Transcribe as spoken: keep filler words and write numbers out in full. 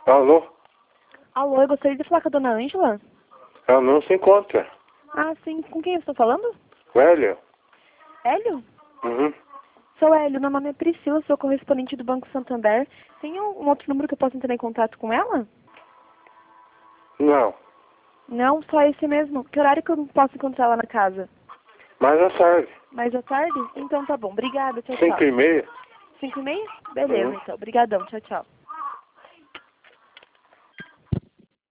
Alô? Alô, eu gostaria de falar com a dona Ângela. Ela não se encontra. Ah, sim. Com quem eu estou falando? O Hélio? Hélio? Uhum. Sou Hélio, meu nome é Priscila, sou correspondente do Banco Santander. Tem um, um outro número que eu posso entrar em contato com ela? Não. Não, só esse mesmo. Que horário que eu posso encontrar ela na casa? Mais à tarde. Mais à tarde? Então tá bom. Obrigada, tchau, tchau. Cinco e meia. Cinco e meia? Beleza, Uhum. então. Obrigadão, tchau, tchau.